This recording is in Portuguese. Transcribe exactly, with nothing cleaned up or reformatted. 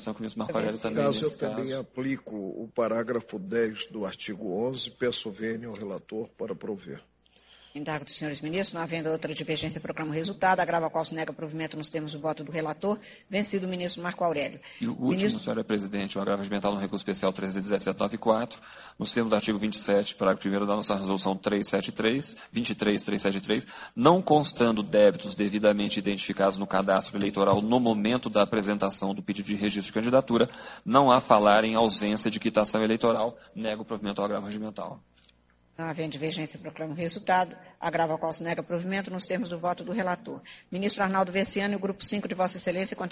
que o ministro Marco Aurélio Nesse também, caso, nesse eu também caso. aplico o parágrafo dez do artigo onze, peço vênia ao relator para prover. Indago dos senhores ministros, não havendo outra divergência, proclamo o resultado. Agravo ao qual se nega provimento nos termos do voto do relator. Vencido o ministro Marco Aurélio. E o último, ministro... senhora presidente, o agravo regimental no recurso especial trezentos e dezessete ponto noventa e quatro, nos termos do artigo vinte e sete, parágrafo primeiro da nossa resolução trezentos e setenta e três, vinte e três, trezentos e setenta e três, não constando débitos devidamente identificados no cadastro eleitoral no momento da apresentação do pedido de registro de candidatura, não há falar em ausência de quitação eleitoral. Nego o provimento ao agravo regimental. Não havendo divergência, proclamo o resultado. Agravo ao qual se nega provimento nos termos do voto do relator. Ministro Arnaldo Venciano e o grupo cinco de Vossa Excelência